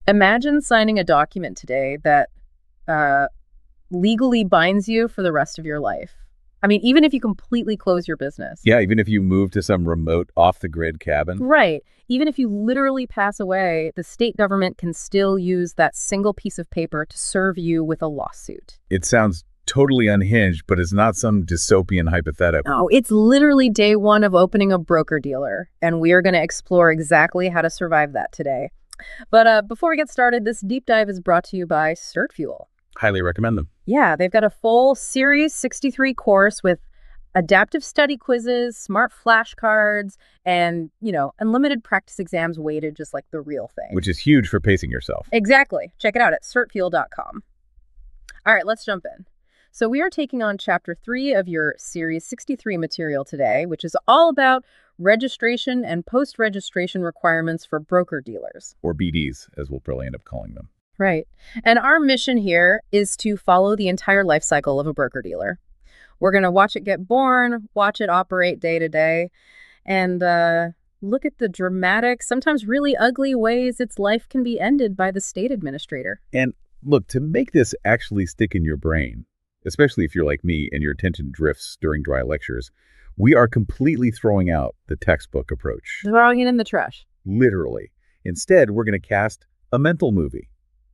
Imagine signing a document today that uh, legally binds you for the rest of your life. I mean, even if you completely close your business. Yeah, even if you move to some remote off-the-grid cabin. Right. Even if you literally pass away, the state government can still use that single piece of paper to serve you with a lawsuit. It sounds totally unhinged, but it's not some dystopian hypothetical. No, it's literally day one of opening a broker-dealer, and we are going to explore exactly how to survive that today. But before we get started, this deep dive is brought to you by CertFuel. Highly recommend them. Yeah, they've got a full Series 63 course with adaptive study quizzes, smart flashcards, and, unlimited practice exams weighted just like the real thing. Which is huge for pacing yourself. Exactly. Check it out at certfuel.com. All right, let's jump in. So we are taking on Chapter 3 of your Series 63 material today, which is all about registration and post-registration requirements for broker-dealers. Or BDs, as we'll probably end up calling them. Right. And our mission here is to follow the entire life cycle of a broker-dealer. We're going to watch it get born, watch it operate day to day, and look at the dramatic, sometimes really ugly ways its life can be ended by the state administrator. And look, to make this actually stick in your brain, especially if you're like me and your attention drifts during dry lectures, we are completely throwing out the textbook approach. Throwing it in the trash. Literally. Instead, we're going to cast a mental movie.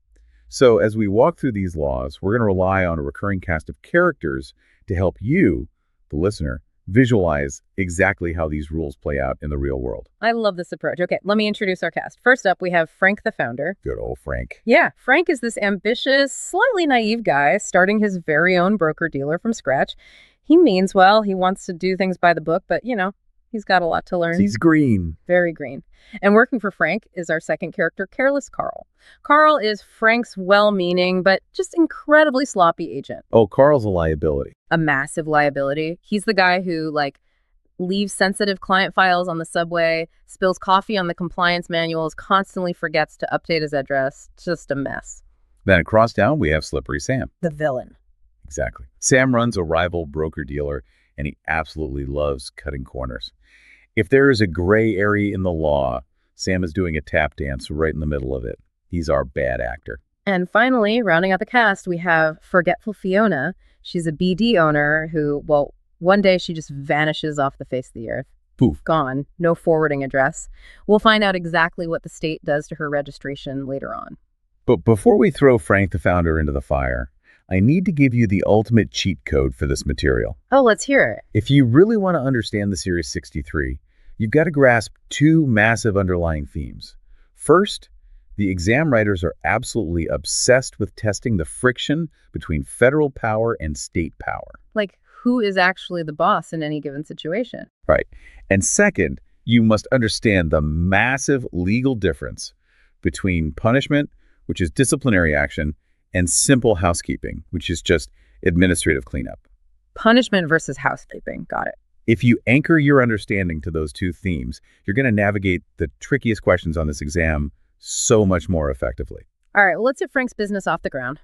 So as we walk through these laws, we're going to rely on a recurring cast of characters to help you, the listener, visualize exactly how these rules play out in the real world. I love this approach. Okay, let me introduce our cast. First up, we have Frank the founder. Good old Frank. Yeah, Frank is this ambitious, slightly naive guy starting his very own broker-dealer from scratch. He means well. He wants to do things by the book, but, he's got a lot to learn. He's green. Very green. And working for Frank is our second character, Careless Carl. Carl is Frank's well-meaning, but just incredibly sloppy agent. Oh, Carl's a liability. A massive liability. He's the guy who, leaves sensitive client files on the subway, spills coffee on the compliance manuals, constantly forgets to update his address. Just a mess. Then across town, we have Slippery Sam. The villain. Exactly. Sam runs a rival broker-dealer, and he absolutely loves cutting corners. If there is a gray area in the law, Sam is doing a tap dance right in the middle of it. He's our bad actor. And finally, rounding out the cast, we have Forgetful Fiona. She's a BD owner who, one day she just vanishes off the face of the earth. Poof. Gone. No forwarding address. We'll find out exactly what the state does to her registration later on. But before we throw Frank the founder into the fire, I need to give you the ultimate cheat code for this material. Oh, let's hear it. If you really want to understand the Series 63, you've got to grasp two massive underlying themes. First, the exam writers are absolutely obsessed with testing the friction between federal power and state power. Like, who is actually the boss in any given situation? Right. And second, you must understand the massive legal difference between punishment, which is disciplinary action, and simple housekeeping, which is just administrative cleanup. Punishment versus housekeeping. Got it. If you anchor your understanding to those two themes, you're going to navigate the trickiest questions on this exam so much more effectively. All right, well, let's get Frank's business off the ground.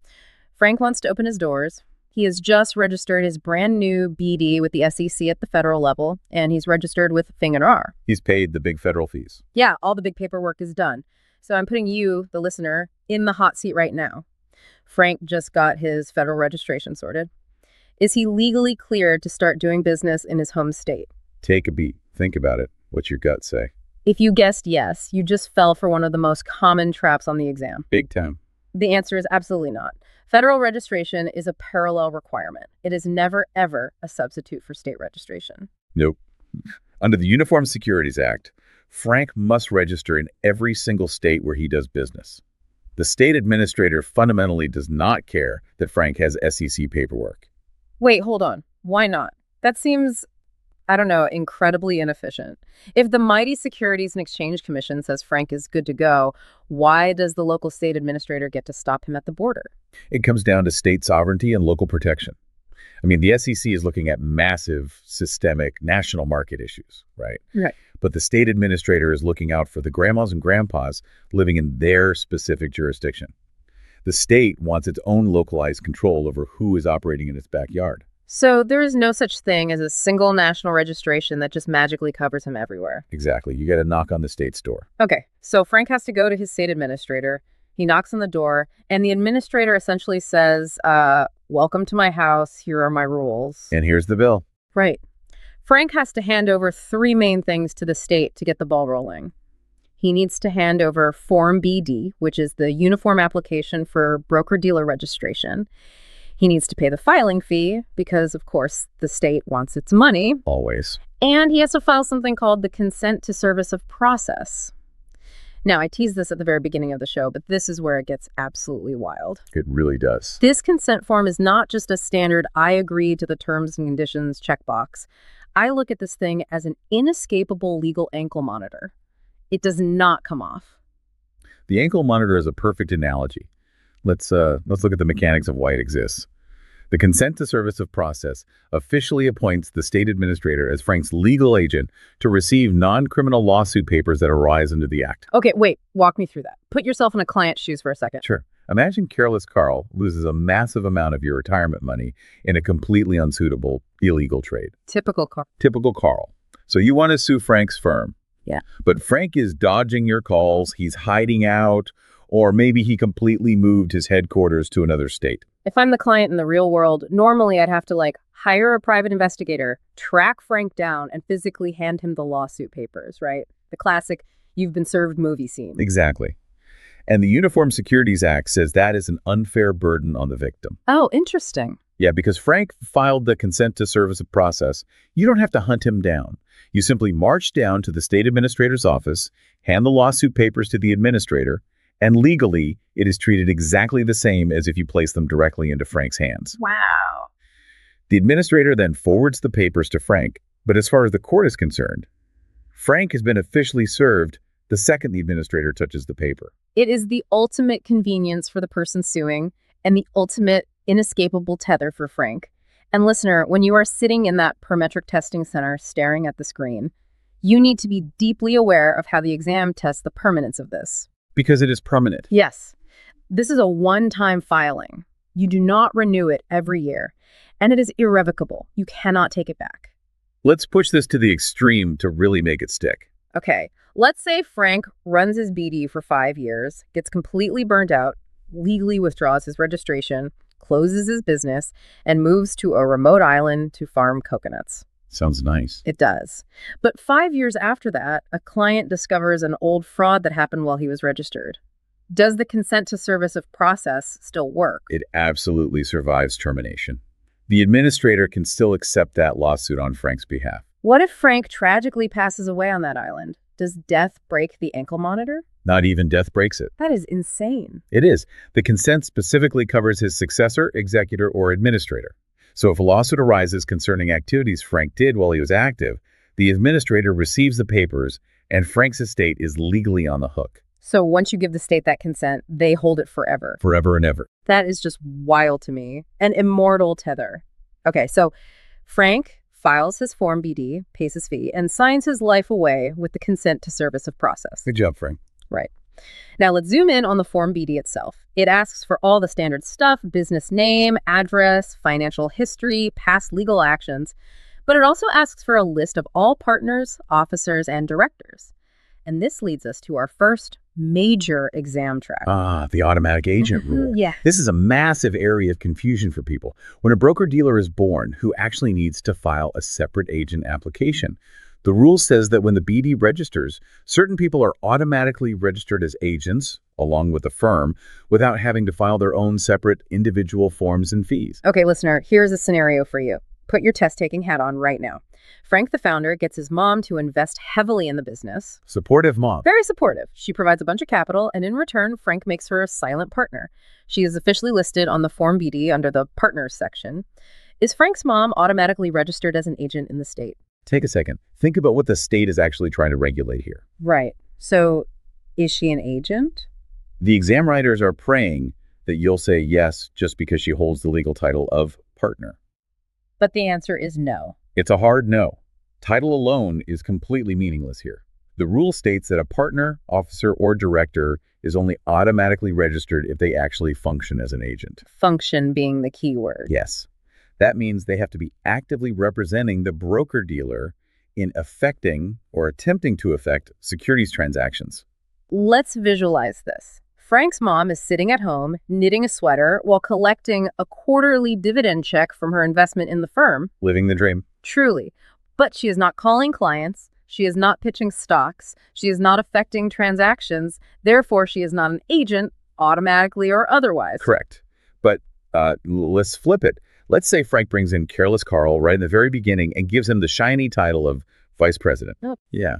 Frank wants to open his doors. He has just registered his brand new BD with the SEC at the federal level, and he's registered with FINRA. He's paid the big federal fees. Yeah, all the big paperwork is done. So I'm putting you, the listener, in the hot seat right now. Frank just got his federal registration sorted. Is he legally cleared to start doing business in his home state? Take a beat. Think about it. What's your gut say? If you guessed yes, you just fell for one of the most common traps on the exam. Big time. The answer is absolutely not. Federal registration is a parallel requirement. It is never, ever a substitute for state registration. Nope. Under the Uniform Securities Act, Frank must register in every single state where he does business. The state administrator fundamentally does not care that Frank has SEC paperwork. Wait, hold on. Why not? That seems, incredibly inefficient. If the mighty Securities and Exchange Commission says Frank is good to go, why does the local state administrator get to stop him at the border? It comes down to state sovereignty and local protection. I mean, the SEC is looking at massive, systemic, national market issues, right? Right. But the state administrator is looking out for the grandmas and grandpas living in their specific jurisdiction. The state wants its own localized control over who is operating in its backyard. So there is no such thing as a single national registration that just magically covers him everywhere. Exactly. You got to knock on the state's door. Okay, so Frank has to go to his state administrator. He knocks on the door, and the administrator essentially says, welcome to my house. Here are my rules. And here's the bill. Right. Frank has to hand over 3 main things to the state to get the ball rolling. He needs to hand over Form BD, which is the uniform application for broker-dealer registration. He needs to pay the filing fee because, of course, the state wants its money. Always. And he has to file something called the consent to service of process. Now, I teased this at the very beginning of the show, but this is where it gets absolutely wild. It really does. This consent form is not just a standard I agree to the terms and conditions checkbox. I look at this thing as an inescapable legal ankle monitor. It does not come off. The ankle monitor is a perfect analogy. Let's look at the mechanics of why it exists. The consent to service of process officially appoints the state administrator as Frank's legal agent to receive non-criminal lawsuit papers that arise under the act. Okay, wait, walk me through that. Put yourself in a client's shoes for a second. Sure. Imagine careless Carl loses a massive amount of your retirement money in a completely unsuitable illegal trade. Typical Carl. Typical Carl. So you want to sue Frank's firm. Yeah. But Frank is dodging your calls, he's hiding out, or maybe he completely moved his headquarters to another state. If I'm the client in the real world, normally I'd have to hire a private investigator, track Frank down, and physically hand him the lawsuit papers, right? The classic you've been served movie scene. Exactly. And the Uniform Securities Act says that is an unfair burden on the victim. Oh, interesting. Yeah, because Frank filed the consent to service of process, you don't have to hunt him down. You simply march down to the state administrator's office, hand the lawsuit papers to the administrator, and legally, it is treated exactly the same as if you place them directly into Frank's hands. Wow. The administrator then forwards the papers to Frank, but as far as the court is concerned, Frank has been officially served the second the administrator touches the paper. It is the ultimate convenience for the person suing and the ultimate inescapable tether for Frank. And listener, when you are sitting in that Permetric testing center staring at the screen, you need to be deeply aware of how the exam tests the permanence of this. Because it is permanent. Yes. This is a one-time filing. You do not renew it every year. And it is irrevocable. You cannot take it back. Let's push this to the extreme to really make it stick. Okay, let's say Frank runs his BD for 5 years, gets completely burned out, legally withdraws his registration, closes his business, and moves to a remote island to farm coconuts. Sounds nice. It does. But 5 years after that, a client discovers an old fraud that happened while he was registered. Does the consent to service of process still work? It absolutely survives termination. The administrator can still accept that lawsuit on Frank's behalf. What if Frank tragically passes away on that island? Does death break the ankle monitor? Not even death breaks it. That is insane. It is. The consent specifically covers his successor, executor, or administrator. So if a lawsuit arises concerning activities Frank did while he was active, the administrator receives the papers, and Frank's estate is legally on the hook. So once you give the state that consent, they hold it forever. Forever and ever. That is just wild to me. An immortal tether. Okay, so Frank files his Form BD, pays his fee, and signs his life away with the consent to service of process. Good job, Frank. Right. Now let's zoom in on the Form BD itself. It asks for all the standard stuff: business name, address, financial history, past legal actions. But it also asks for a list of all partners, officers, and directors. And this leads us to our first major exam track. The automatic agent rule. Yeah. This is a massive area of confusion for people. When a broker-dealer is born, who actually needs to file a separate agent application? The rule says that when the BD registers, certain people are automatically registered as agents, along with the firm, without having to file their own separate individual forms and fees. Okay, listener, here's a scenario for you. Put your test-taking hat on right now. Frank, the founder, gets his mom to invest heavily in the business. Supportive mom. Very supportive. She provides a bunch of capital, and in return, Frank makes her a silent partner. She is officially listed on the Form BD under the Partners section. Is Frank's mom automatically registered as an agent in the state? Take a second. Think about what the state is actually trying to regulate here. Right. So, is she an agent? The exam writers are praying that you'll say yes just because she holds the legal title of partner. But the answer is no. It's a hard no. Title alone is completely meaningless here. The rule states that a partner, officer, or director is only automatically registered if they actually function as an agent. Function being the key word. Yes. That means they have to be actively representing the broker-dealer in affecting or attempting to affect securities transactions. Let's visualize this. Frank's mom is sitting at home, knitting a sweater, while collecting a quarterly dividend check from her investment in the firm. Living the dream. Truly. But she is not calling clients. She is not pitching stocks. She is not affecting transactions. Therefore, she is not an agent, automatically or otherwise. Correct. But let's flip it. Let's say Frank brings in Careless Carl right in the very beginning and gives him the shiny title of vice president. Oh. Yeah.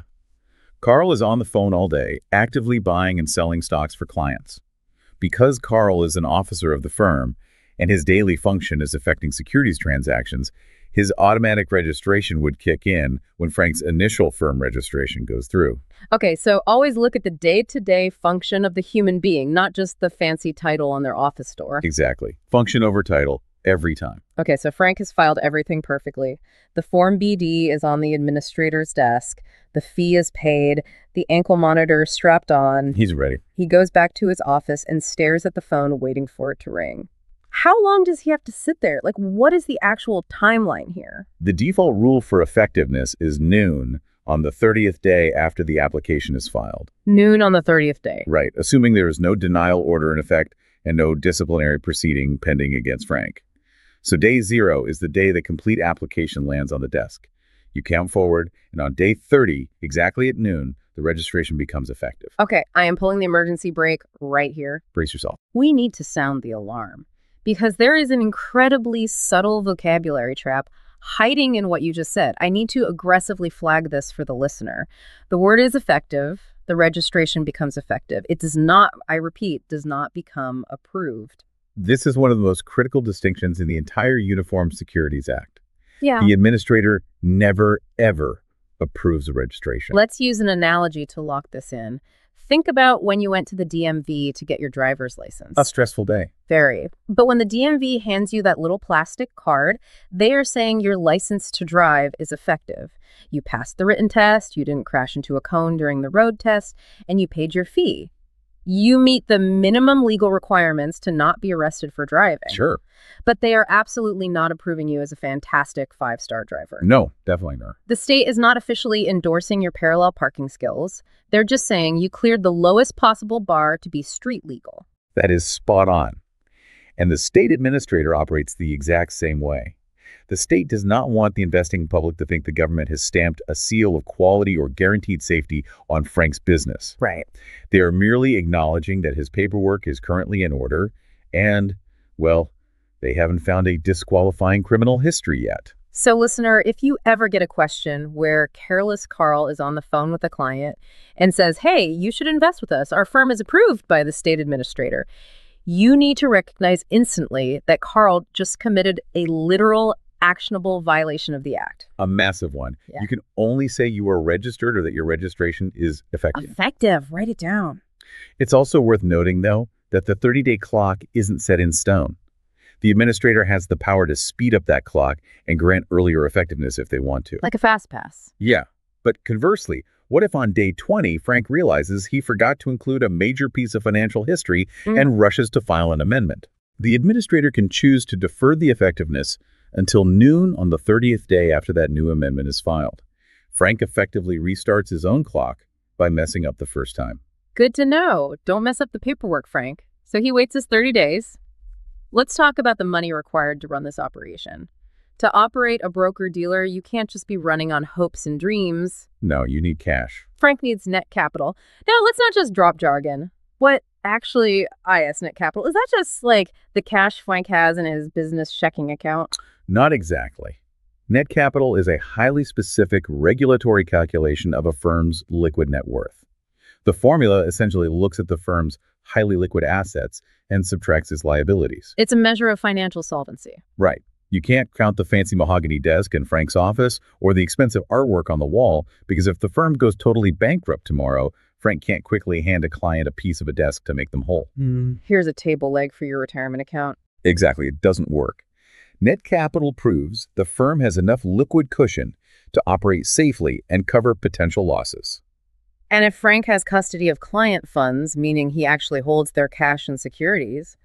Carl is on the phone all day, actively buying and selling stocks for clients. Because Carl is an officer of the firm and his daily function is affecting securities transactions, his automatic registration would kick in when Frank's initial firm registration goes through. Okay, so always look at the day-to-day function of the human being, not just the fancy title on their office door. Exactly. Function over title every time. Okay, so Frank has filed everything perfectly. The Form BD is on the administrator's desk. The fee is paid. The ankle monitor is strapped on. He's ready. He goes back to his office and stares at the phone, waiting for it to ring. How long does he have to sit there? Like, what is the actual timeline here? The default rule for effectiveness is noon on the 30th day after the application is filed. Noon on the 30th day. Right, assuming there is no denial order in effect and no disciplinary proceeding pending against Frank. So day 0 is the day the complete application lands on the desk. You count forward, and on day 30, exactly at noon, the registration becomes effective. Okay, I am pulling the emergency brake right here. Brace yourself. We need to sound the alarm because there is an incredibly subtle vocabulary trap hiding in what you just said. I need to aggressively flag this for the listener. The word is effective. The registration becomes effective. It does not, I repeat, does not become approved. This is one of the most critical distinctions in the entire Uniform Securities Act. Yeah. The administrator never, ever approves a registration. Let's use an analogy to lock this in. Think about when you went to the DMV to get your driver's license. A stressful day. Very. But when the DMV hands you that little plastic card, they are saying your license to drive is effective. You passed the written test, you didn't crash into a cone during the road test, and you paid your fee. You meet the minimum legal requirements to not be arrested for driving. Sure. But they are absolutely not approving you as a fantastic 5-star driver. No, definitely not. The state is not officially endorsing your parallel parking skills. They're just saying you cleared the lowest possible bar to be street legal. That is spot on. And the state administrator operates the exact same way. The state does not want the investing public to think the government has stamped a seal of quality or guaranteed safety on Frank's business. Right. They are merely acknowledging that his paperwork is currently in order and, well, they haven't found a disqualifying criminal history yet. So, listener, if you ever get a question where Careless Carl is on the phone with a client and says, hey, you should invest with us, our firm is approved by the state administrator, you need to recognize instantly that Carl just committed a literal actionable violation of the act. A massive one. Yeah. You can only say you are registered or that your registration is effective. Effective. Write it down. It's also worth noting, though, that the 30-day clock isn't set in stone. The administrator has the power to speed up that clock and grant earlier effectiveness if they want to. Like a fast pass. Yeah, but conversely, what if on day 20, Frank realizes he forgot to include a major piece of financial history and rushes to file an amendment? The administrator can choose to defer the effectiveness until noon on the 30th day after that new amendment is filed. Frank effectively restarts his own clock by messing up the first time. Good to know. Don't mess up the paperwork, Frank. So he waits his 30 days. Let's talk about the money required to run this operation. To operate a broker-dealer, you can't just be running on hopes and dreams. No, you need cash. Frank needs net capital. Now, let's not just drop jargon. What actually is net capital? Is that just like the cash Frank has in his business checking account? Not exactly. Net capital is a highly specific regulatory calculation of a firm's liquid net worth. The formula essentially looks at the firm's highly liquid assets and subtracts its liabilities. It's a measure of financial solvency. Right. You can't count the fancy mahogany desk in Frank's office or the expensive artwork on the wall because if the firm goes totally bankrupt tomorrow, Frank can't quickly hand a client a piece of a desk to make them whole. Here's a table leg for your retirement account. Exactly. It doesn't work. Net capital proves the firm has enough liquid cushion to operate safely and cover potential losses. And if Frank has custody of client funds, meaning he actually holds their cash and securities,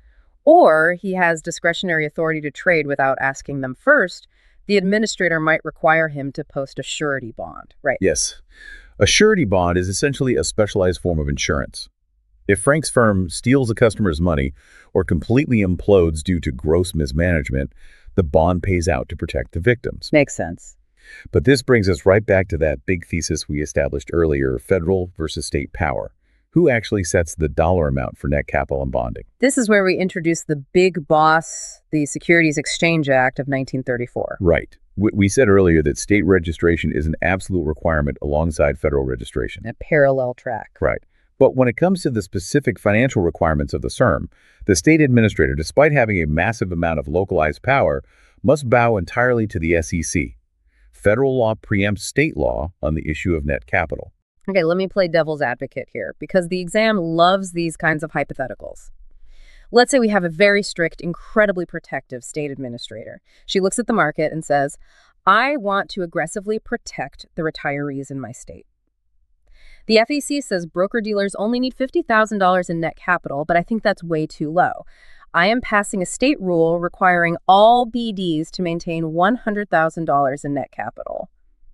Or he has discretionary authority to trade without asking them first. The administrator might require him to post a surety bond, right? Yes. A surety bond is essentially a specialized form of insurance. If Frank's firm steals a customer's money or completely implodes due to gross mismanagement, the bond pays out to protect the victims. Makes sense. But this brings us right back to that big thesis we established earlier, federal versus state power. Who actually sets the dollar amount for net capital and bonding? This is where we introduce the big boss, the Securities Exchange Act of 1934. Right. We said earlier that state registration is an absolute requirement alongside federal registration. A parallel track. Right. But when it comes to the specific financial requirements of the SERM, the state administrator, despite having a massive amount of localized power, must bow entirely to the SEC. Federal law preempts state law on the issue of net capital. Okay, let me play devil's advocate here, because the exam loves these kinds of hypotheticals. Let's say we have a very strict, incredibly protective state administrator. She looks at the market and says, I want to aggressively protect the retirees in my state. The FEC says broker-dealers only need $50,000 in net capital, but I think that's way too low. I am passing a state rule requiring all BDs to maintain $100,000 in net capital.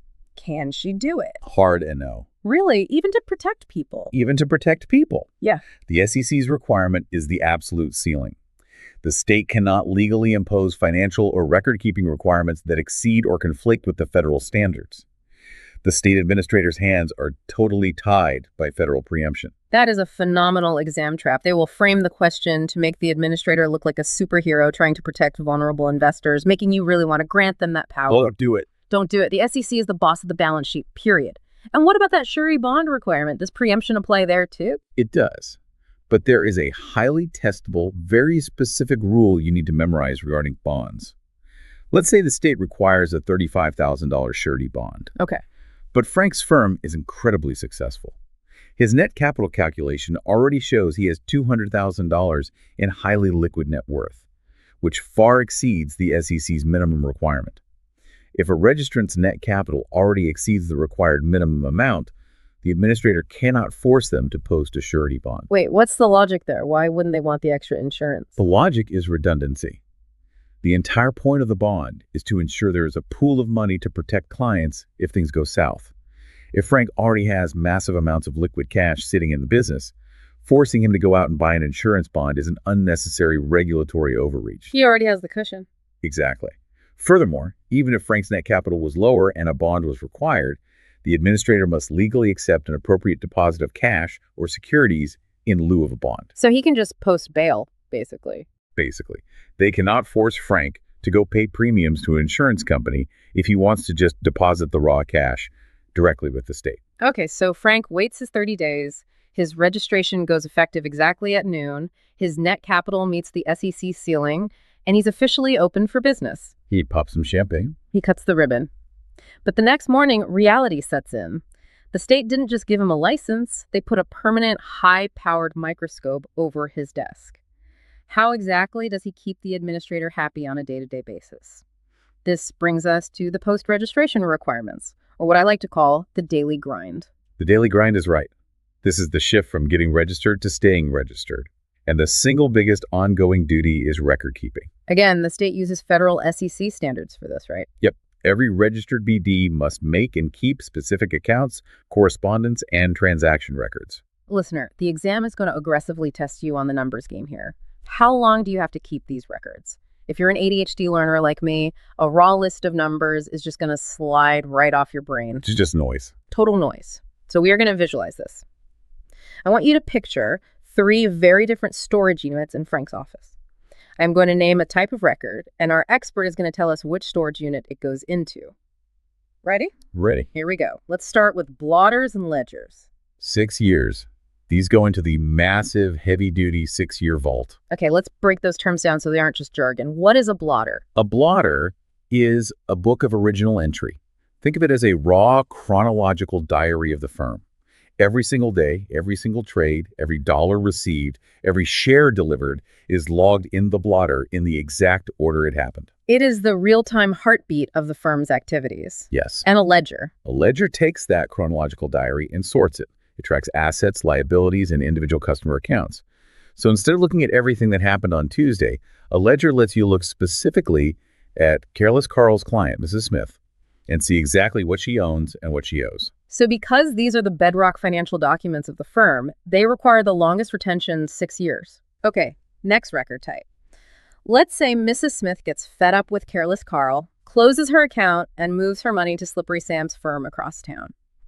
Can she do it? Hard and no. Really? Even to protect people? Even to protect people. Yeah. The SEC's requirement is the absolute ceiling. The state cannot legally impose financial or record-keeping requirements that exceed or conflict with the federal standards. The state administrator's hands are totally tied by federal preemption. That is a phenomenal exam trap. They will frame the question to make the administrator look like a superhero trying to protect vulnerable investors, making you really want to grant them that power. Well, don't do it. Don't do it. The SEC is the boss of the balance sheet, period. And what about that surety bond requirement? Does preemption apply there too? It does. But there is a highly testable, very specific rule you need to memorize regarding bonds. Let's say the state requires a $35,000 surety bond. Okay. But Frank's firm is incredibly successful. His net capital calculation already shows he has $200,000 in highly liquid net worth, which far exceeds the SEC's minimum requirement. If a registrant's net capital already exceeds the required minimum amount, the administrator cannot force them to post a surety bond. Wait, what's the logic there? Why wouldn't they want the extra insurance? The logic is redundancy. The entire point of the bond is to ensure there is a pool of money to protect clients if things go south. If Frank already has massive amounts of liquid cash sitting in the business, forcing him to go out and buy an insurance bond is an unnecessary regulatory overreach. He already has the cushion. Exactly. Furthermore, even if Frank's net capital was lower and a bond was required, the administrator must legally accept an appropriate deposit of cash or securities in lieu of a bond. So he can just post bail, basically. Basically. They cannot force Frank to go pay premiums to an insurance company if he wants to just deposit the raw cash directly with the state. Okay, so Frank waits his 30 days. His registration goes effective exactly at noon. His net capital meets the SEC ceiling, and he's officially open for business. He pops some champagne. He cuts the ribbon. But the next morning, reality sets in. The state didn't just give him a license, they put a permanent, high-powered microscope over his desk. How exactly does he keep the administrator happy on a day-to-day basis? This brings us to the post-registration requirements, or what I like to call the daily grind. The daily grind is right. This is the shift from getting registered to staying registered. And the single biggest ongoing duty is record keeping. Again, the state uses federal SEC standards for this, right? Yep. Every registered BD must make and keep specific accounts, correspondence, and transaction records. Listener, the exam is going to aggressively test you on the numbers game here. How long do you have to keep these records? If you're an ADHD learner like me, a raw list of numbers is just going to slide right off your brain. It's just noise. Total noise. So we are going to visualize this. I want you to picture 3 very different storage units in Frank's office. I'm going to name a type of record, and our expert is going to tell us which storage unit it goes into. Ready? Ready. Here we go. Let's start with blotters and ledgers. 6 years. These go into the massive, heavy-duty 6-year vault. Okay, let's break those terms down so they aren't just jargon. What is a blotter? A blotter is a book of original entry. Think of it as a raw, chronological diary of the firm. Every single day, every single trade, every dollar received, every share delivered is logged in the blotter in the exact order it happened. It is the real-time heartbeat of the firm's activities. Yes. And a ledger. A ledger takes that chronological diary and sorts it. It tracks assets, liabilities, and individual customer accounts. So instead of looking at everything that happened on Tuesday, a ledger lets you look specifically at Careless Carl's client, Mrs. Smith, and see exactly what she owns and what she owes. So because these are the bedrock financial documents of the firm, they require the longest retention, 6 years. Okay, next record type. Let's say Mrs. Smith gets fed up with Careless Carl, closes her account, and moves her money to Slippery Sam's firm across town.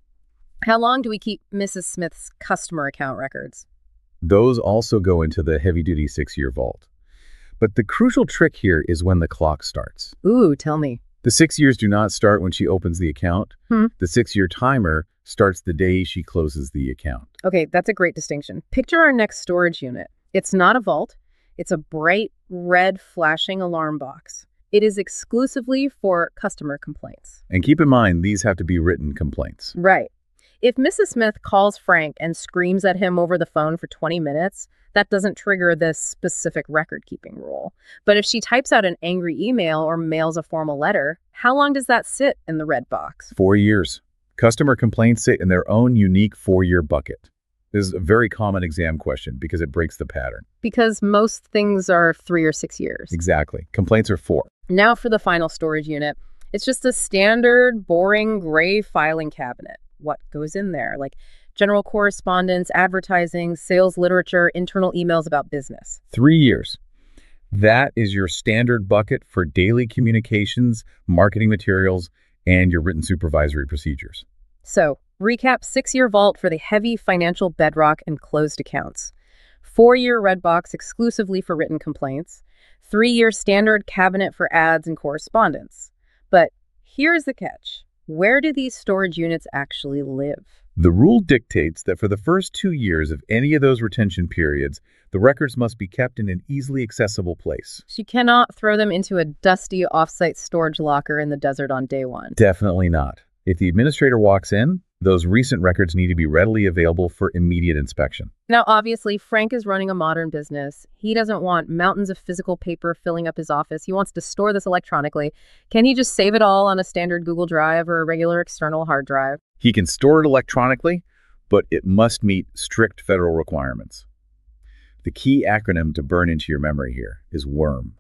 How long do we keep Mrs. Smith's customer account records? Those also go into the heavy-duty 6-year vault. But the crucial trick here is when the clock starts. Ooh, tell me. The 6 years do not start when she opens the account. The 6-year timer starts the day she closes the account. Okay, that's a great distinction. Picture our next storage unit. It's not a vault. It's a bright red flashing alarm box. It is exclusively for customer complaints. And keep in mind, these have to be written complaints. Right. If Mrs. Smith calls Frank and screams at him over the phone for 20 minutes, that doesn't trigger this specific record-keeping rule. But if she types out an angry email or mails a formal letter, how long does that sit in the red box? 4 years. Customer complaints sit in their own unique 4-year bucket. This is a very common exam question because it breaks the pattern. Because most things are 3 or 6 years. Exactly. Complaints are 4. Now for the final storage unit. It's just a standard, boring, gray filing cabinet. What goes in there? Like general correspondence, advertising, sales literature, internal emails about business. 3 years. That is your standard bucket for daily communications, marketing materials, and your written supervisory procedures. So, recap 6-year vault for the heavy financial bedrock and closed accounts. 4-year red box exclusively for written complaints. 3-year standard cabinet for ads and correspondence. But here's the catch. Where do these storage units actually live? The rule dictates that for the first 2 years of any of those retention periods, the records must be kept in an easily accessible place. She cannot throw them into a dusty off-site storage locker in the desert on day one. Definitely not. If the administrator walks in, those recent records need to be readily available for immediate inspection. Now, obviously, Frank is running a modern business. He doesn't want mountains of physical paper filling up his office. He wants to store this electronically. Can he just save it all on a standard Google Drive or a regular external hard drive? He can store it electronically, but it must meet strict federal requirements. The key acronym to burn into your memory here is WORM.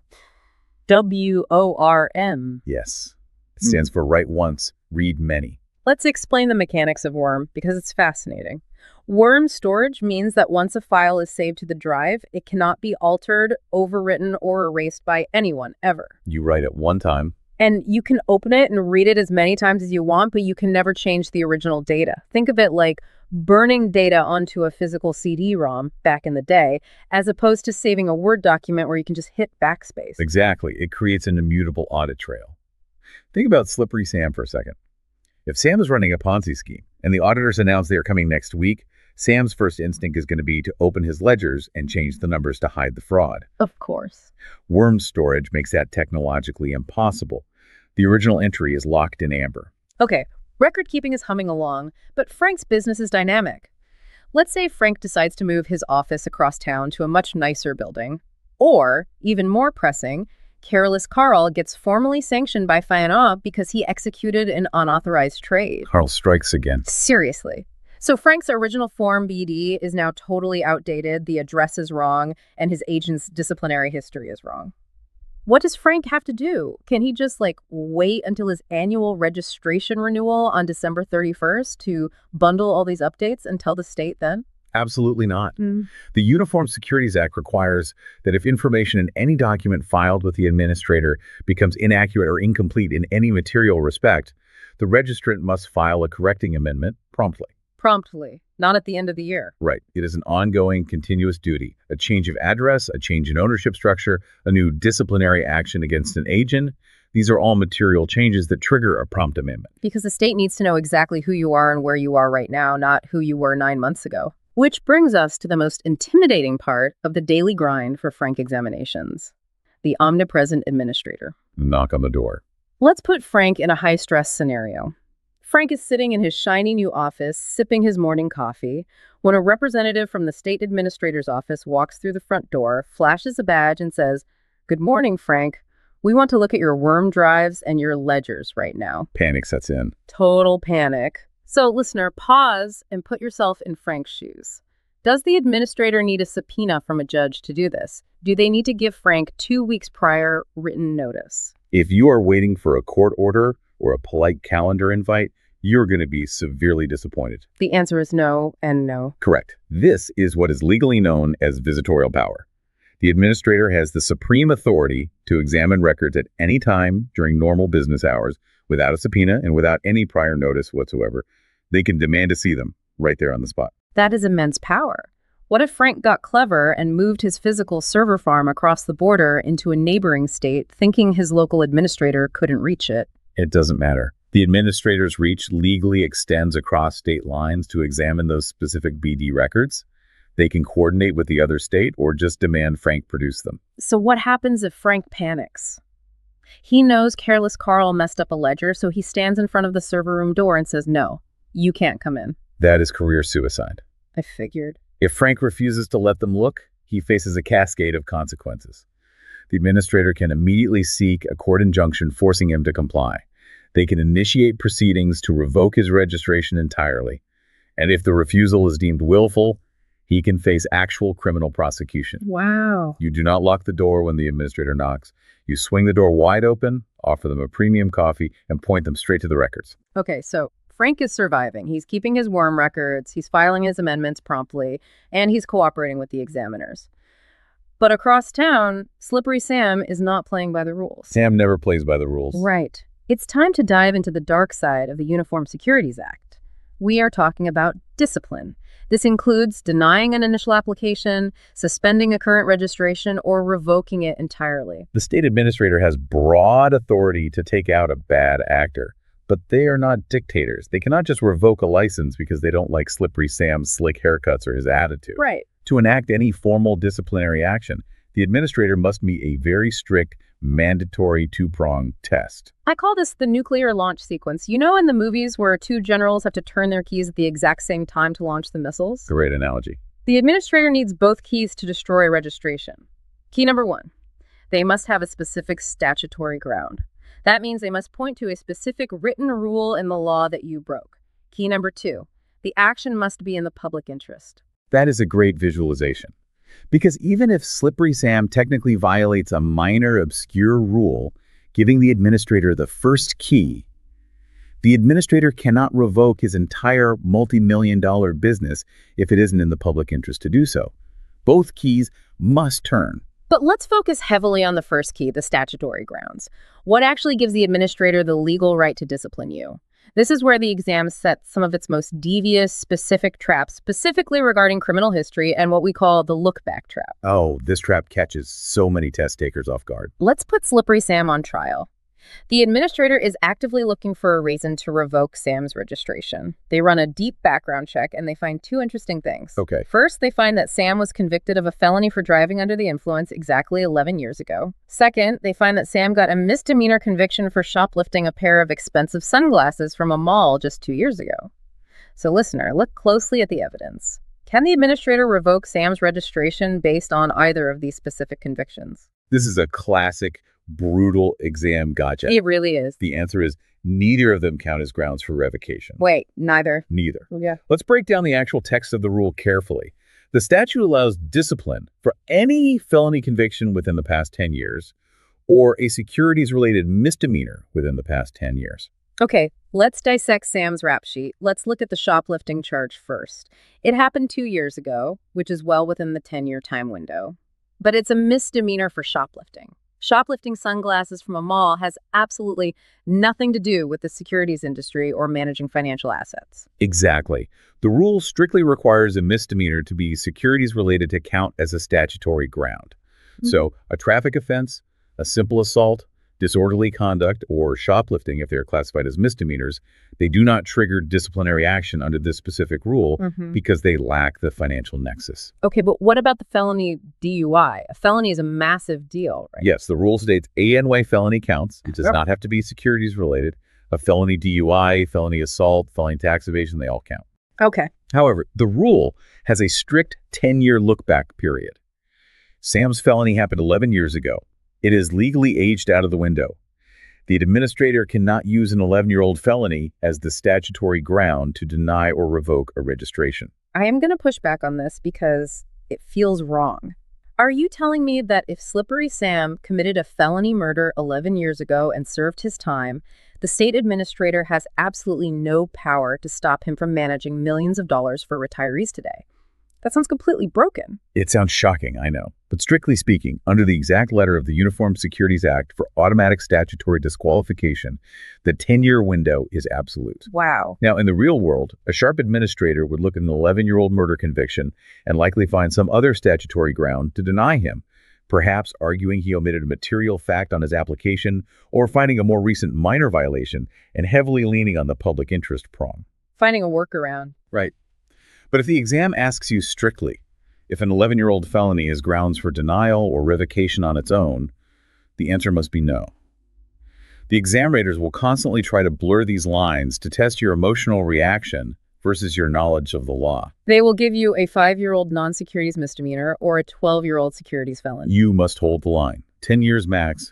WORM. Yes. It stands for Write Once, Read Many. Let's explain the mechanics of WORM because it's fascinating. WORM storage means that once a file is saved to the drive, it cannot be altered, overwritten, or erased by anyone, ever. You write it one time. And you can open it and read it as many times as you want, but you can never change the original data. Think of it like burning data onto a physical CD-ROM back in the day, as opposed to saving a Word document where you can just hit backspace. Exactly. It creates an immutable audit trail. Think about Slippery Sam for a second. If Sam is running a Ponzi scheme and the auditors announce they are coming next week, Sam's first instinct is going to be to open his ledgers and change the numbers to hide the fraud. Of course. WORM storage makes that technologically impossible. The original entry is locked in amber. Okay, record keeping is humming along, but Frank's business is dynamic. Let's say Frank decides to move his office across town to a much nicer building. Or, even more pressing, Careless Carl gets formally sanctioned by FINRA because he executed an unauthorized trade. Carl strikes again. Seriously. So Frank's original Form BD is now totally outdated, the address is wrong, and his agent's disciplinary history is wrong. What does Frank have to do? Can he just, wait until his annual registration renewal on December 31st to bundle all these updates and tell the state then? Absolutely not. The Uniform Securities Act requires that if information in any document filed with the administrator becomes inaccurate or incomplete in any material respect, the registrant must file a correcting amendment promptly. Promptly, not at the end of the year. Right. It is an ongoing, continuous duty. A change of address, a change in ownership structure, a new disciplinary action against an agent. These are all material changes that trigger a prompt amendment. Because the state needs to know exactly who you are and where you are right now, not who you were 9 months ago. Which brings us to the most intimidating part of the daily grind for Frank examinations, the omnipresent administrator. Knock on the door. Let's put Frank in a high-stress scenario. Frank is sitting in his shiny new office, sipping his morning coffee, when a representative from the state administrator's office walks through the front door, flashes a badge, and says, "Good morning, Frank. We want to look at your WORM drives and your ledgers right now." Panic sets in. Total panic. So, listener, pause and put yourself in Frank's shoes. Does the administrator need a subpoena from a judge to do this? Do they need to give Frank 2 weeks prior written notice? If you are waiting for a court order or a polite calendar invite, you're going to be severely disappointed. The answer is no and no. Correct. This is what is legally known as visitorial power. The administrator has the supreme authority to examine records at any time during normal business hours without a subpoena and without any prior notice whatsoever. They can demand to see them right there on the spot. That is immense power. What if Frank got clever and moved his physical server farm across the border into a neighboring state, thinking his local administrator couldn't reach it? It doesn't matter. The administrator's reach legally extends across state lines to examine those specific BD records. They can coordinate with the other state or just demand Frank produce them. So what happens if Frank panics? He knows Careless Carl messed up a ledger, so he stands in front of the server room door and says, "No, you can't come in." That is career suicide. I figured. If Frank refuses to let them look, he faces a cascade of consequences. The administrator can immediately seek a court injunction forcing him to comply. They can initiate proceedings to revoke his registration entirely. And if the refusal is deemed willful, he can face actual criminal prosecution. Wow. You do not lock the door when the administrator knocks. You swing the door wide open, offer them a premium coffee, and point them straight to the records. Okay, so Frank is surviving. He's keeping his worm records, he's filing his amendments promptly, and he's cooperating with the examiners. But across town, Slippery Sam is not playing by the rules. Sam never plays by the rules. Right. It's time to dive into the dark side of the Uniform Securities Act. We are talking about discipline. This includes denying an initial application, suspending a current registration, or revoking it entirely. The state administrator has broad authority to take out a bad actor, but they are not dictators. They cannot just revoke a license because they don't like Slippery Sam's slick haircuts or his attitude. Right. To enact any formal disciplinary action, the administrator must meet a very strict, mandatory two-pronged test. I call this the nuclear launch sequence. You know in the movies where two generals have to turn their keys at the exact same time to launch the missiles? Great analogy. The administrator needs both keys to destroy registration. Key number 1, they must have a specific statutory ground. That means they must point to a specific written rule in the law that you broke. Key number 2, the action must be in the public interest. That is a great visualization. Because even if Slippery Sam technically violates a minor, obscure rule, giving the administrator the first key, the administrator cannot revoke his entire multi-million-dollar business if it isn't in the public interest to do so. Both keys must turn. But let's focus heavily on the first key, the statutory grounds. What actually gives the administrator the legal right to discipline you? This is where the exam sets some of its most devious, specific traps, specifically regarding criminal history and what we call the look-back trap. Oh, this trap catches so many test takers off guard. Let's put Slippery Sam on trial. The administrator is actively looking for a reason to revoke Sam's registration. They run a deep background check and they find 2 interesting things. Okay. First, they find that Sam was convicted of a felony for driving under the influence exactly 11 years ago. Second, they find that Sam got a misdemeanor conviction for shoplifting a pair of expensive sunglasses from a mall just 2 years ago. So listener, look closely at the evidence. Can the administrator revoke Sam's registration based on either of these specific convictions? This is a classic, brutal exam gotcha. It really is. The answer is neither of them count as grounds for revocation. Wait, neither. Neither. Yeah. Let's break down the actual text of the rule carefully. The statute allows discipline for any felony conviction within the past 10 years or a securities-related misdemeanor within the past 10 years. Okay, let's dissect Sam's rap sheet. Let's look at the shoplifting charge first. It happened 2 years ago, which is well within the 10-year time window. But it's a misdemeanor for shoplifting. Shoplifting sunglasses from a mall has absolutely nothing to do with the securities industry or managing financial assets. Exactly. The rule strictly requires a misdemeanor to be securities related to count as a statutory ground. So a traffic offense, a simple assault, disorderly conduct, or shoplifting, if they're classified as misdemeanors, they do not trigger disciplinary action under this specific rule because they lack the financial nexus. Okay, but what about the felony DUI? A felony is a massive deal, right? Yes, the rule states ANY felony counts. It does not have to be securities related. A felony DUI, felony assault, felony tax evasion, they all count. Okay. However, the rule has a strict 10-year look-back period. Sam's felony happened 11 years ago. It is legally aged out of the window. The administrator cannot use an 11-year-old felony as the statutory ground to deny or revoke a registration. I am going to push back on this because it feels wrong. Are you telling me that if Slippery Sam committed a felony murder 11 years ago and served his time, the state administrator has absolutely no power to stop him from managing millions of dollars for retirees today? That sounds completely broken. It sounds shocking, I know. But strictly speaking, under the exact letter of the Uniform Securities Act for automatic statutory disqualification, the 10-year window is absolute. Wow. Now, in the real world, a sharp administrator would look at an 11-year-old murder conviction and likely find some other statutory ground to deny him, perhaps arguing he omitted a material fact on his application or finding a more recent minor violation and heavily leaning on the public interest prong. Finding a workaround. Right. But if the exam asks you strictly if an 11-year-old felony is grounds for denial or revocation on its own, the answer must be no. The examinators will constantly try to blur these lines to test your emotional reaction versus your knowledge of the law. They will give you a 5-year-old non-securities misdemeanor or a 12-year-old securities felon. You must hold the line. 10 years max,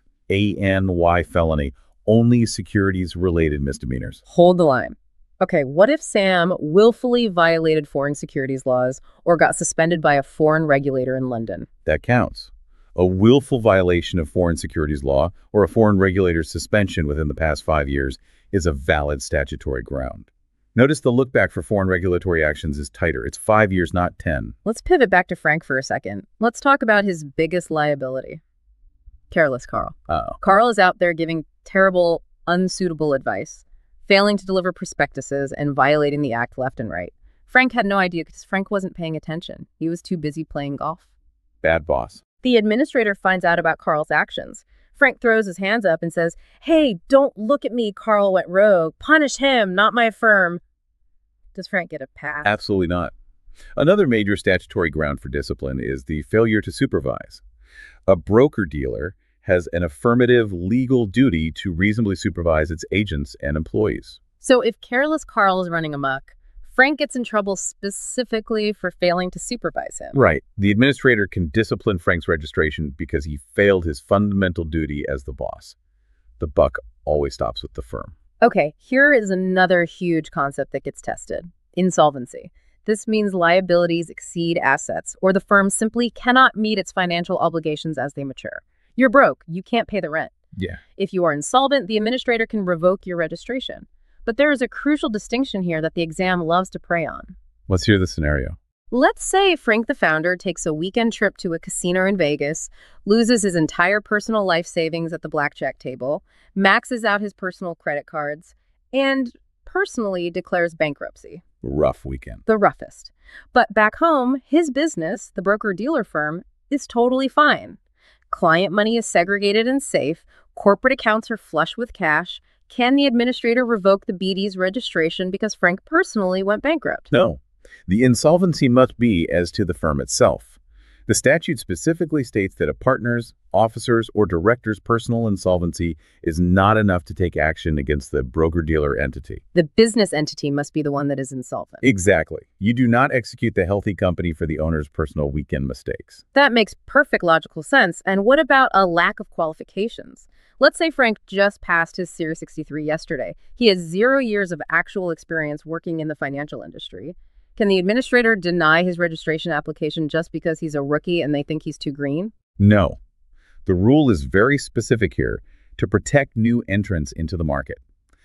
ANY felony, only securities-related misdemeanors. Hold the line. Okay, what if Sam willfully violated foreign securities laws or got suspended by a foreign regulator in London? That counts. A willful violation of foreign securities law or a foreign regulator's suspension within the past 5 years is a valid statutory ground. Notice the look back for foreign regulatory actions is tighter. It's 5 years, not 10. Let's pivot back to Frank for a second. Let's talk about his biggest liability. Careless Carl. Uh-oh. Carl is out there giving terrible, unsuitable advice, failing to deliver prospectuses, and violating the act left and right. Frank had no idea because Frank wasn't paying attention. He was too busy playing golf. Bad boss. The administrator finds out about Carl's actions. Frank throws his hands up and says, "Hey, don't look at me, Carl went rogue. Punish him, not my firm." Does Frank get a pass? Absolutely not. Another major statutory ground for discipline is the failure to supervise. A broker-dealer has an affirmative legal duty to reasonably supervise its agents and employees. So if Careless Carl is running amok, Frank gets in trouble specifically for failing to supervise him. Right. The administrator can discipline Frank's registration because he failed his fundamental duty as the boss. The buck always stops with the firm. Okay, here is another huge concept that gets tested. Insolvency. This means liabilities exceed assets, or the firm simply cannot meet its financial obligations as they mature. You're broke. You can't pay the rent. Yeah. If you are insolvent, the administrator can revoke your registration. But there is a crucial distinction here that the exam loves to prey on. Let's hear the scenario. Let's say Frank the founder takes a weekend trip to a casino in Vegas, loses his entire personal life savings at the blackjack table, maxes out his personal credit cards, and personally declares bankruptcy. Rough weekend. The roughest. But back home, his business, the broker-dealer firm, is totally fine. Client money is segregated and safe. Corporate accounts are flush with cash. Can the administrator revoke the BD's registration because Frank personally went bankrupt? No. The insolvency must be as to the firm itself. The statute specifically states that a partner's, officer's, or director's personal insolvency is not enough to take action against the broker-dealer entity. The business entity must be the one that is insolvent. Exactly. You do not execute the healthy company for the owner's personal weekend mistakes. That makes perfect logical sense. And what about a lack of qualifications? Let's say Frank just passed his Series 63 yesterday. He has 0 years of actual experience working in the financial industry. Can the administrator deny his registration application just because he's a rookie and they think he's too green? No. The rule is very specific here to protect new entrants into the market.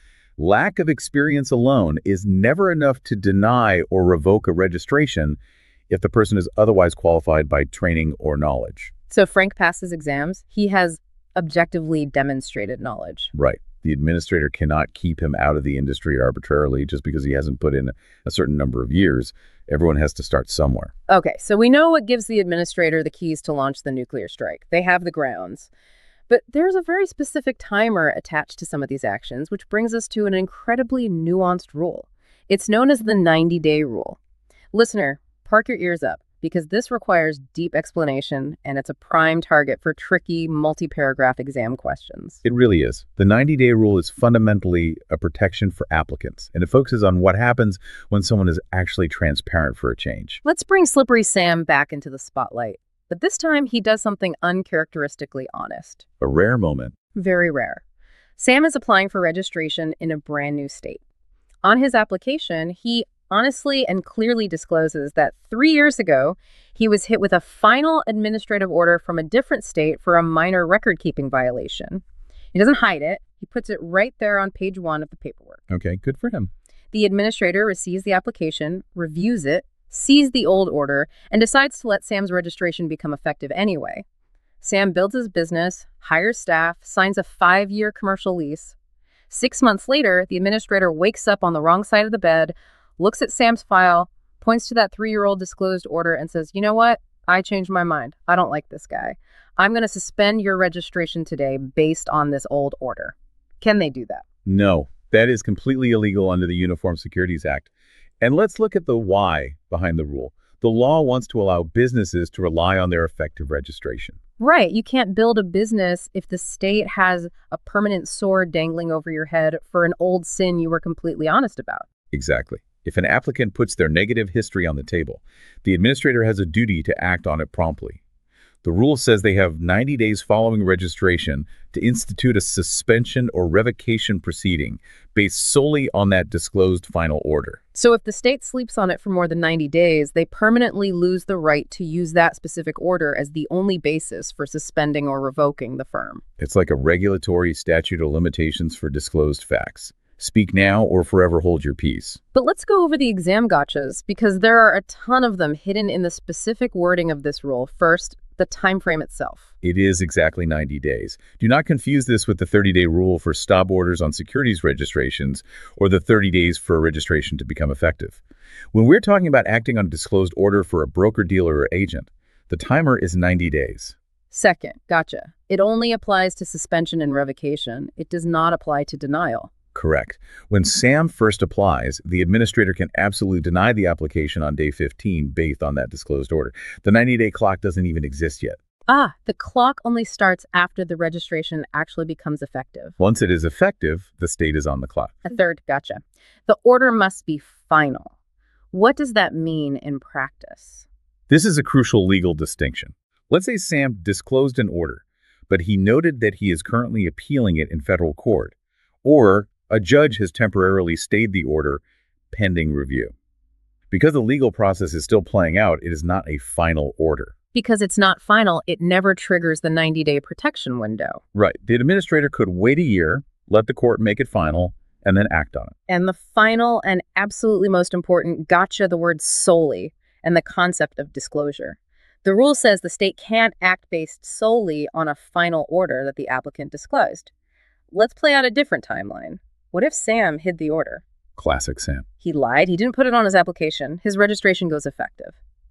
Lack of experience alone is never enough to deny or revoke a registration if the person is otherwise qualified by training or knowledge. So Frank passes exams. He has objectively demonstrated knowledge. Right. The administrator cannot keep him out of the industry arbitrarily just because he hasn't put in a certain number of years. Everyone has to start somewhere. Okay, so we know what gives the administrator the keys to launch the nuclear strike. They have the grounds. But there's a very specific timer attached to some of these actions, which brings us to an incredibly nuanced rule. It's known as the 90-day rule. Listener, park your ears up, because this requires deep explanation, and it's a prime target for tricky, multi-paragraph exam questions. It really is. The 90-day rule is fundamentally a protection for applicants, and it focuses on what happens when someone is actually transparent for a change. Let's bring Slippery Sam back into the spotlight. But this time, he does something uncharacteristically honest. A rare moment. Very rare. Sam is applying for registration in a brand new state. On his application, he honestly and clearly discloses that 3 years ago, he was hit with a final administrative order from a different state for a minor record-keeping violation. He doesn't hide it. He puts it right there on page 1 of the paperwork. Okay, good for him. The administrator receives the application, reviews it, sees the old order, and decides to let Sam's registration become effective anyway. Sam builds his business, hires staff, signs a 5-year commercial lease. 6 months later, the administrator wakes up on the wrong side of the bed, looks at Sam's file, points to that 3-year-old disclosed order, and says, "You know what? I changed my mind. I don't like this guy. I'm going to suspend your registration today based on this old order." Can they do that? No, that is completely illegal under the Uniform Securities Act. And let's look at the why behind the rule. The law wants to allow businesses to rely on their effective registration. Right. You can't build a business if the state has a permanent sword dangling over your head for an old sin you were completely honest about. Exactly. If an applicant puts their negative history on the table, the administrator has a duty to act on it promptly. The rule says they have 90 days following registration to institute a suspension or revocation proceeding based solely on that disclosed final order. So if the state sleeps on it for more than 90 days, they permanently lose the right to use that specific order as the only basis for suspending or revoking the firm. It's like a regulatory statute of limitations for disclosed facts. Speak now or forever hold your peace. But let's go over the exam gotchas, because there are a ton of them hidden in the specific wording of this rule. First, the time frame itself. It is exactly 90 days. Do not confuse this with the 30-day rule for stop orders on securities registrations or the 30 days for a registration to become effective. When we're talking about acting on a disclosed order for a broker, dealer, or agent, the timer is 90 days. Second, gotcha. It only applies to suspension and revocation. It does not apply to denial. Correct. When Sam first applies, the administrator can absolutely deny the application on day 15 based on that disclosed order. The 90-day clock doesn't even exist yet. The clock only starts after the registration actually becomes effective. Once it is effective, the state is on the clock. A third, gotcha. The order must be final. What does that mean in practice? This is a crucial legal distinction. Let's say Sam disclosed an order, but he noted that he is currently appealing it in federal court, or a judge has temporarily stayed the order pending review. Because the legal process is still playing out, it is not a final order. Because it's not final, it never triggers the 90-day protection window. Right. The administrator could wait a year, let the court make it final, and then act on it. And the final and absolutely most important gotcha, the word solely, and the concept of disclosure. The rule says the state can't act based solely on a final order that the applicant disclosed. Let's play out a different timeline. What if Sam hid the order? Classic Sam. He lied. He didn't put it on his application. His registration goes effective.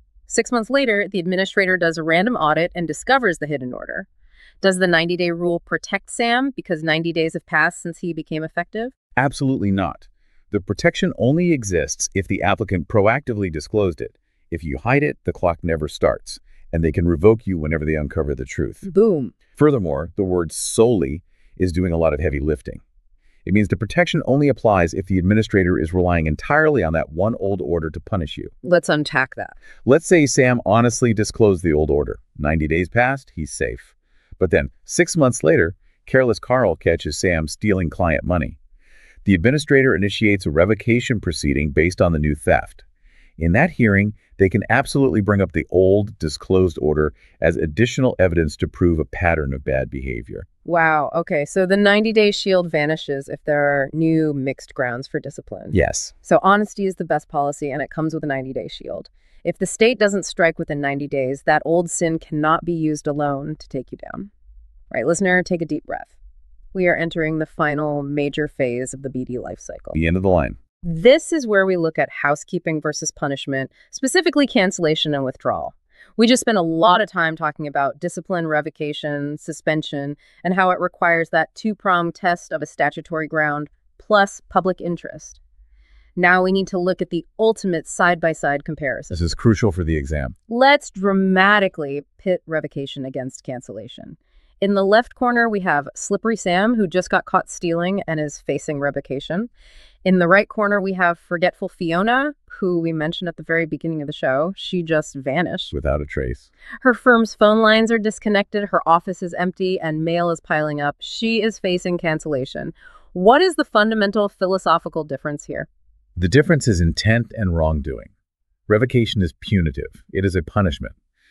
6 months later, the administrator does a random audit and discovers the hidden order. Does the 90-day rule protect Sam because 90 days have passed since he became effective? Absolutely not. The protection only exists if the applicant proactively disclosed it. If you hide it, the clock never starts, and they can revoke you whenever they uncover the truth. Boom. Furthermore, the word solely is doing a lot of heavy lifting. It means the protection only applies if the administrator is relying entirely on that one old order to punish you. Let's unpack that. Let's say Sam honestly disclosed the old order. 90 days passed, he's safe. But then, 6 months later, careless Carl catches Sam stealing client money. The administrator initiates a revocation proceeding based on the new theft. In that hearing, they can absolutely bring up the old, disclosed order as additional evidence to prove a pattern of bad behavior. Wow. Okay. So the 90-day shield vanishes if there are new mixed grounds for discipline. Yes. So honesty is the best policy, and it comes with a 90-day shield. If the state doesn't strike within 90 days, that old sin cannot be used alone to take you down. Right, listener, take a deep breath. We are entering the final major phase of the BD life cycle. The end of the line. This is where we look at housekeeping versus punishment, specifically cancellation and withdrawal. We just spent a lot of time talking about discipline, revocation, suspension, and how it requires that two-pronged test of a statutory ground plus public interest. Now we need to look at the ultimate side-by-side comparison. This is crucial for the exam. Let's dramatically pit revocation against cancellation. In the left corner, we have Slippery Sam, who just got caught stealing and is facing revocation. In the right corner, we have Forgetful Fiona, who we mentioned at the very beginning of the show. She just vanished. Without a trace. Her firm's phone lines are disconnected, her office is empty, and mail is piling up. She is facing cancellation. What is the fundamental philosophical difference here? The difference is intent and wrongdoing. Revocation is punitive. It is a punishment.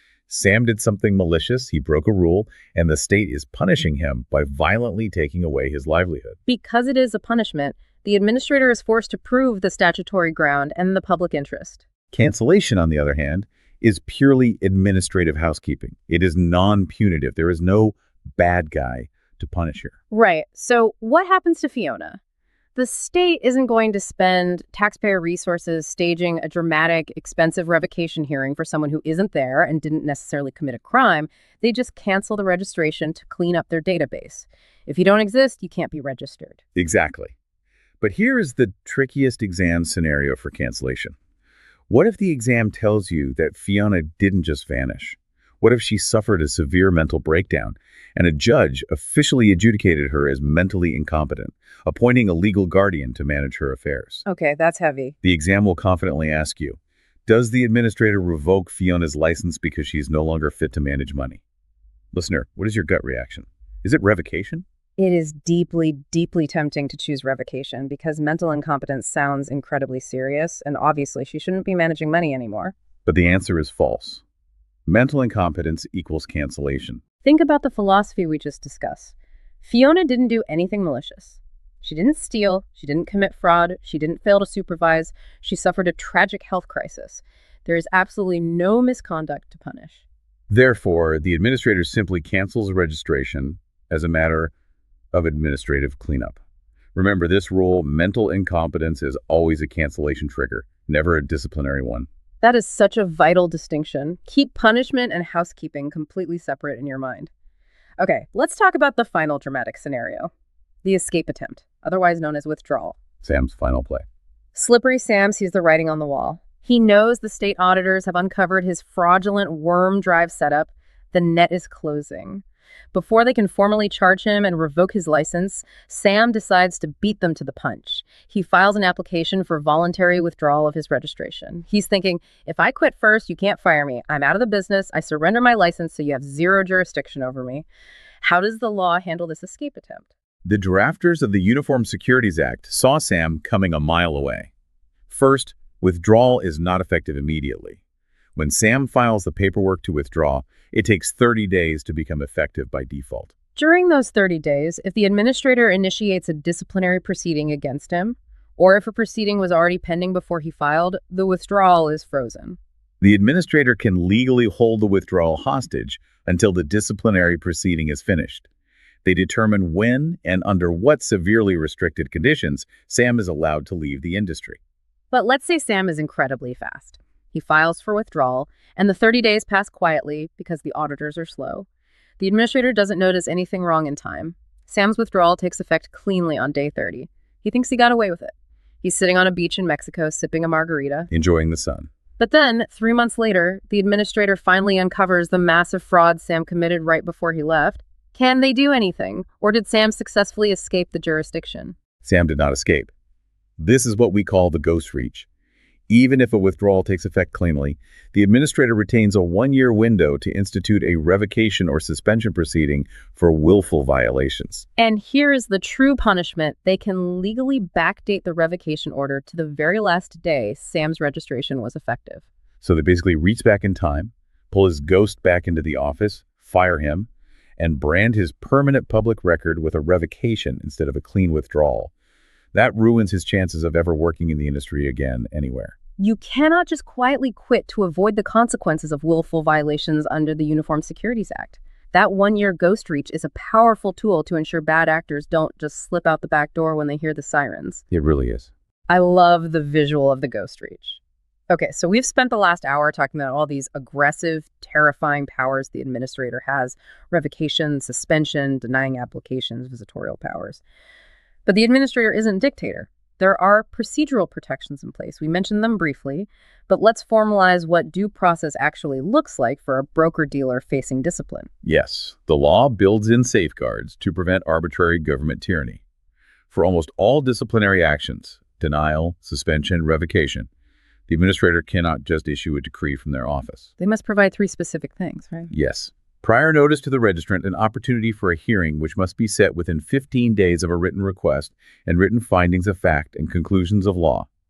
Sam did something malicious, he broke a rule, and the state is punishing him by violently taking away his livelihood. Because it is a punishment, the administrator is forced to prove the statutory ground and the public interest. Cancellation, on the other hand, is purely administrative housekeeping. It is non-punitive. There is no bad guy to punish here. Right. So what happens to Fiona? The state isn't going to spend taxpayer resources staging a dramatic, expensive revocation hearing for someone who isn't there and didn't necessarily commit a crime. They just cancel the registration to clean up their database. If you don't exist, you can't be registered. Exactly. But here is the trickiest exam scenario for cancellation. What if the exam tells you that Fiona didn't just vanish? What if she suffered a severe mental breakdown and a judge officially adjudicated her as mentally incompetent, appointing a legal guardian to manage her affairs? Okay, that's heavy. The exam will confidently ask you, does the administrator revoke Fiona's license because she's no longer fit to manage money? Listener, what is your gut reaction? Is it revocation? It is deeply, deeply tempting to choose revocation because mental incompetence sounds incredibly serious, and obviously she shouldn't be managing money anymore. But the answer is false. Mental incompetence equals cancellation. Think about the philosophy we just discussed. Fiona didn't do anything malicious. She didn't steal, she didn't commit fraud, she didn't fail to supervise, she suffered a tragic health crisis. There is absolutely no misconduct to punish. Therefore, the administrator simply cancels registration as a matter of administrative cleanup. Remember this rule, mental incompetence is always a cancellation trigger, never a disciplinary one. That is such a vital distinction. Keep punishment and housekeeping completely separate in your mind. Okay, let's talk about the final dramatic scenario. The escape attempt, otherwise known as withdrawal. Sam's final play. Slippery Sam sees the writing on the wall. He knows the state auditors have uncovered his fraudulent worm drive setup. The net is closing. Before they can formally charge him and revoke his license, Sam decides to beat them to the punch. He files an application for voluntary withdrawal of his registration. He's thinking, if I quit first, you can't fire me. I'm out of the business. I surrender my license so you have zero jurisdiction over me. How does the law handle this escape attempt? The drafters of the Uniform Securities Act saw Sam coming a mile away. First, withdrawal is not effective immediately. When Sam files the paperwork to withdraw, it takes 30 days to become effective by default. During those 30 days, if the administrator initiates a disciplinary proceeding against him, or if a proceeding was already pending before he filed, the withdrawal is frozen. The administrator can legally hold the withdrawal hostage until the disciplinary proceeding is finished. They determine when and under what severely restricted conditions Sam is allowed to leave the industry. But let's say Sam is incredibly fast. He files for withdrawal, and the 30 days pass quietly because the auditors are slow. The administrator doesn't notice anything wrong in time. Sam's withdrawal takes effect cleanly on day 30. He thinks he got away with it. He's sitting on a beach in Mexico sipping a margarita, Enjoying the sun. But then, 3 months later, the administrator finally uncovers the massive fraud Sam committed right before he left. Can they do anything? Or did Sam successfully escape the jurisdiction? Sam did not escape. This is what we call the ghost reach. Even if a withdrawal takes effect cleanly, the administrator retains a 1-year window to institute a revocation or suspension proceeding for willful violations. And here is the true punishment. They can legally backdate the revocation order to the very last day Sam's registration was effective. So they basically reach back in time, pull his ghost back into the office, fire him, and brand his permanent public record with a revocation instead of a clean withdrawal. That ruins his chances of ever working in the industry again anywhere. You cannot just quietly quit to avoid the consequences of willful violations under the Uniform Securities Act. That 1-year ghost reach is a powerful tool to ensure bad actors don't just slip out the back door when they hear the sirens. It really is. I love the visual of the ghost reach. Okay, so we've spent the last hour talking about all these aggressive, terrifying powers the administrator has: revocation, suspension, denying applications, visitorial powers. But the administrator isn't a dictator. There are procedural protections in place. We mentioned them briefly, but let's formalize what due process actually looks like for a broker-dealer facing discipline. Yes, the law builds in safeguards to prevent arbitrary government tyranny. For almost all disciplinary actions, denial, suspension, revocation, the administrator cannot just issue a decree from their office. They must provide 3 specific things, right? Yes. Prior notice to the registrant, an opportunity for a hearing which must be set within 15 days of a written request and written findings of fact and conclusions of law.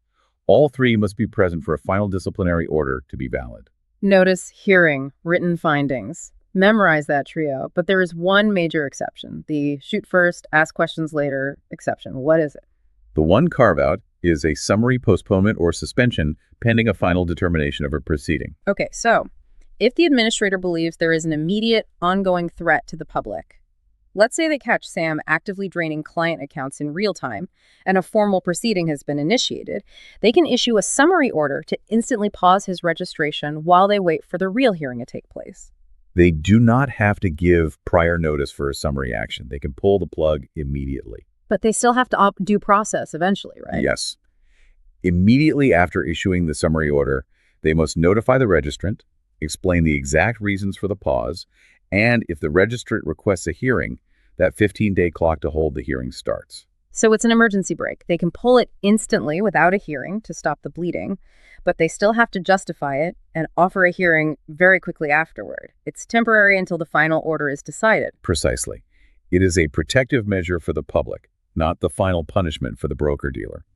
All three must be present for a final disciplinary order to be valid. Notice hearing, written findings. Memorize that trio, but there is one major exception, the shoot first, ask questions later exception. What is it? The one carve-out is a summary postponement or suspension pending a final determination of a proceeding. Okay, so if the administrator believes there is an immediate, ongoing threat to the public, let's say they catch Sam actively draining client accounts in real time and a formal proceeding has been initiated, they can issue a summary order to instantly pause his registration while they wait for the real hearing to take place. They do not have to give prior notice for a summary action. They can pull the plug immediately. But they still have to due process eventually, right? Yes. Immediately after issuing the summary order, they must notify the registrant, explain the exact reasons for the pause, and if the registrant requests a hearing, that 15-day clock to hold the hearing starts. So it's an emergency brake. They can pull it instantly without a hearing to stop the bleeding, but they still have to justify it and offer a hearing very quickly afterward. It's temporary until the final order is decided. Precisely. It is a protective measure for the public, not the final punishment for the broker-dealer.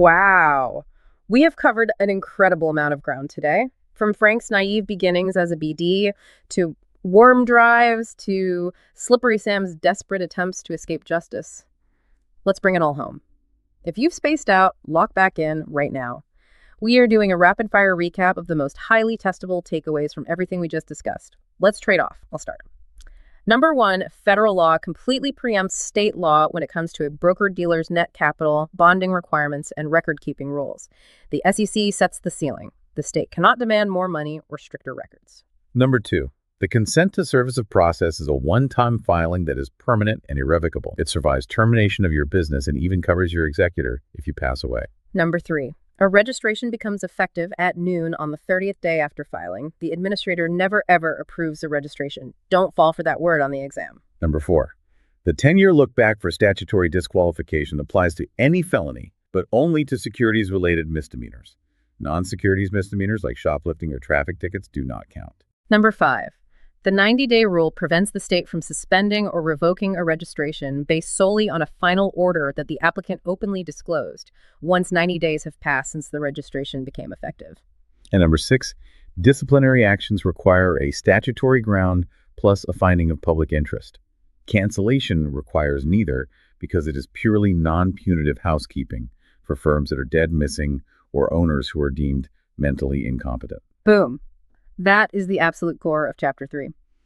Wow. We have covered an incredible amount of ground today, from Frank's naive beginnings as a BD to worm drives to Slippery Sam's desperate attempts to escape justice. Let's bring it all home. If you've spaced out, lock back in right now. We are doing a rapid-fire recap of the most highly testable takeaways from everything we just discussed. Let's trade off. I'll start. Number 1, federal law completely preempts state law when it comes to a broker-dealer's net capital, bonding requirements, and record-keeping rules. The SEC sets the ceiling. The state cannot demand more money or stricter records. Number 2, the consent to service of process is a one-time filing that is permanent and irrevocable. It survives termination of your business and even covers your executor if you pass away. Number 3, a registration becomes effective at noon on the 30th day after filing. The administrator never ever approves the registration. Don't fall for that word on the exam. Number 4, the 10-year look back for statutory disqualification applies to any felony, but only to securities-related misdemeanors. Non-securities misdemeanors like shoplifting or traffic tickets do not count. Number 5, the 90-day rule prevents the state from suspending or revoking a registration based solely on a final order that the applicant openly disclosed once 90 days have passed since the registration became effective. And number 6, disciplinary actions require a statutory ground plus a finding of public interest. Cancellation requires neither because it is purely non-punitive housekeeping for firms that are dead, missing, or owners who are deemed mentally incompetent. Boom. That is the absolute core of Chapter 3.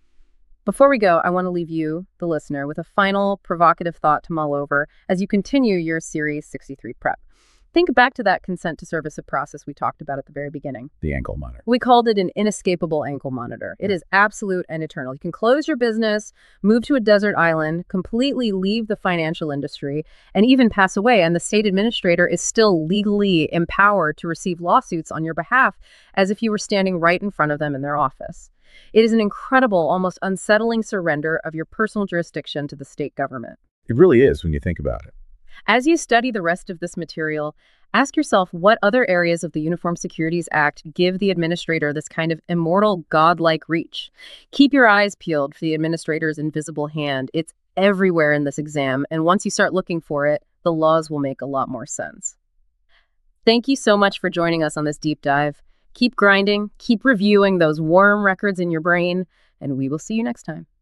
Before we go, I want to leave you, the listener, with a final provocative thought to mull over as you continue your Series 63 prep. Think back to that consent to service of process we talked about at the very beginning. The ankle monitor. We called it an inescapable ankle monitor. It is absolute and eternal. You can close your business, move to a desert island, completely leave the financial industry, and even pass away, and the state administrator is still legally empowered to receive lawsuits on your behalf as if you were standing right in front of them in their office. It is an incredible, almost unsettling surrender of your personal jurisdiction to the state government. It really is when you think about it. As you study the rest of this material, ask yourself what other areas of the Uniform Securities Act give the administrator this kind of immortal, godlike reach. Keep your eyes peeled for the administrator's invisible hand. It's everywhere in this exam, and once you start looking for it, the laws will make a lot more sense. Thank you so much for joining us on this deep dive. Keep grinding, keep reviewing those worm records in your brain, and we will see you next time.